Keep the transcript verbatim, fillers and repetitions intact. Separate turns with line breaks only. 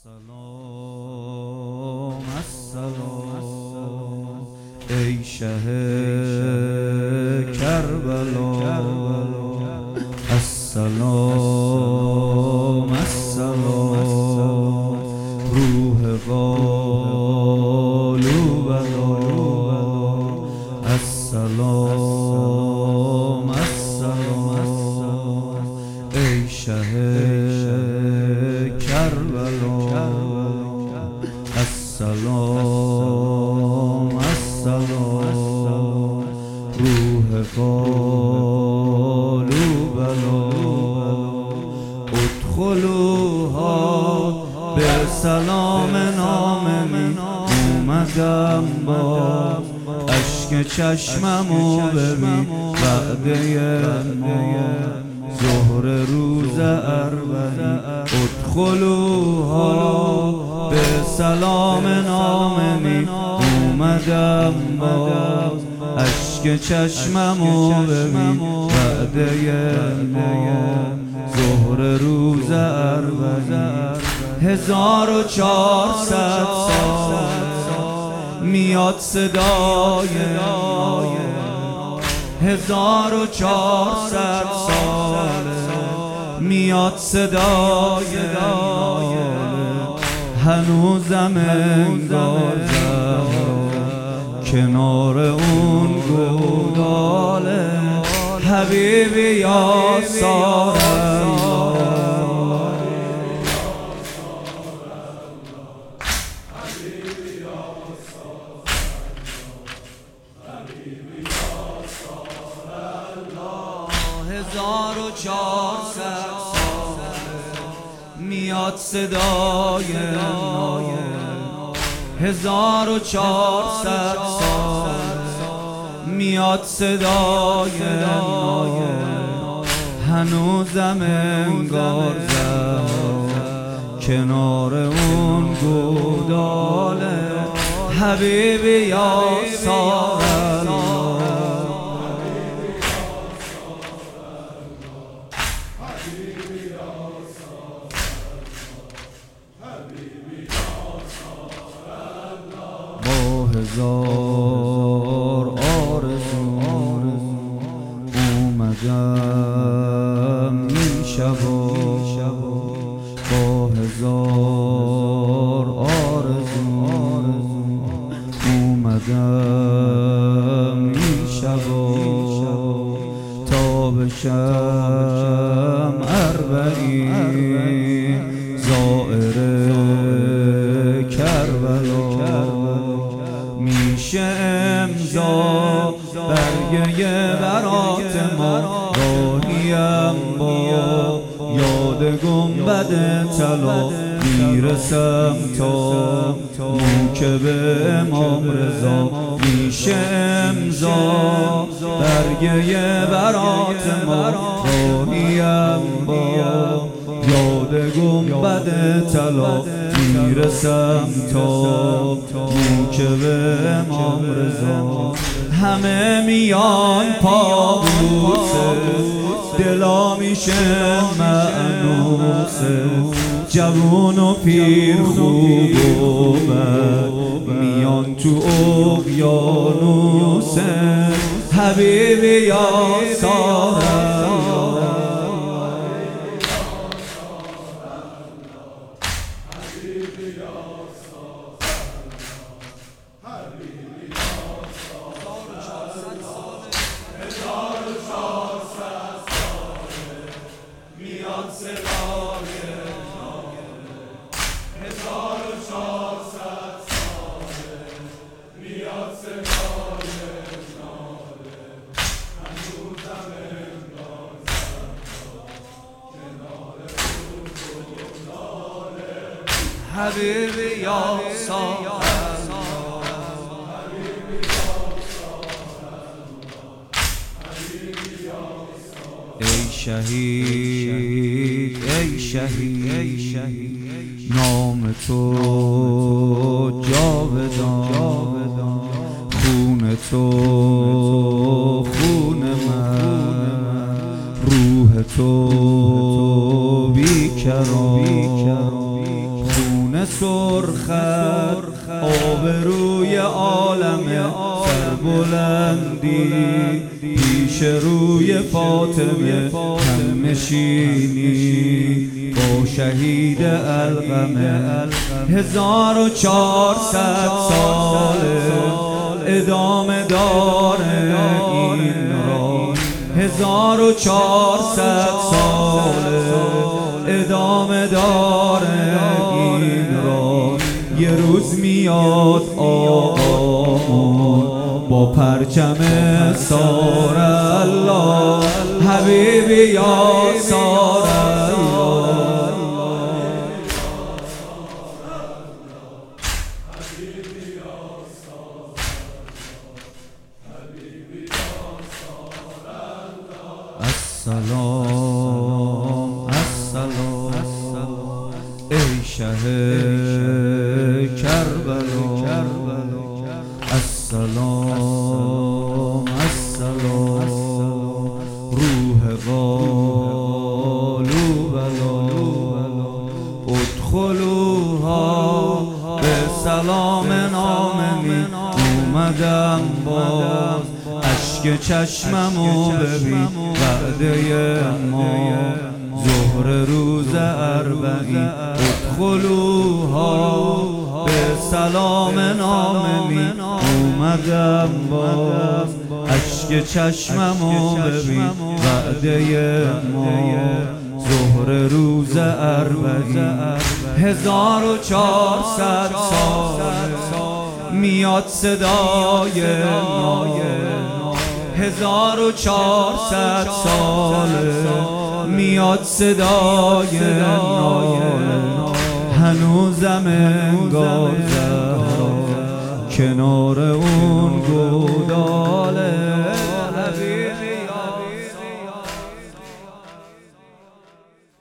السلام السلام ای شه کربلا، السلام السلام روح قلوبنا، السلام السلام ای شه کربلا، السلام السلام روح قلوبنا، ادخلوها به سلام نامین. اومدم با اشک چشممو ببین، وعده ما ظهر روز اربعین. ادخلوها به سلام نامین، اومدم با اشک چشممو ببین، وعده ما ظهر روز اربعین. هزار و چهارصد سال میاد صدای نای، هزار و چهارصد سال میاد صدای نای. هنوزم انگار کنار اون گوداله، حبیبی یا سارالله، هزار و چهارصد سال میاد صدای نای، هزار و چهارصد سال میاد صدای نای. هنوزم انگار کنار اون گوداله، حبیبی یا سارالله. هزار آرزو اومدم این شبا، با هزار آرزو اومدم این شبا، تا بشم اربعین زائر کربلا. میشه امضا برگه برات ما، راهیم با یاد گنبد طلا. میرسم تا موکب امام رضا، میشه امضا برگه برات ما، راهیم با یاد گنبد طلا. میرسم تا موکب امام رضا. همه میان پابوسه، دلا میشه مأنوسه، جوون و پیر خوب و بد میان تو اقیانوسه، حبیبی یا سارالله. حبیبی یا سارالله، ای شهید ای شهید نام تو جاودان، خون تو خون من، روح تو بیکران، خون سرخت آبروی عالم سربلندی پیش روی فاطمه هم نشینی با شهید القمه هزار و چهارصد ساله ادامه داره این را هزار و چهارصد ساله ادامه داره این را یه روز میاد آقامون با پرچم سار الله حبیبی یا سار الله السلام السلام ای شه کربلا السلام السلام روح قالوبلا ادخلوها به سلام آمنین اومدم باز اشک چشممو ببین وعده ما ظهر روز اربعین ادخلوها به سلام آمنین اومدم باز اشک چشممو ببین وعده ما ظهر روز اربعین هزار و چهارصد سال میاد صدای نایه هزار و چهارصد ساله میاد صدای نایه هنوزم انگار زهرا کنار اون گل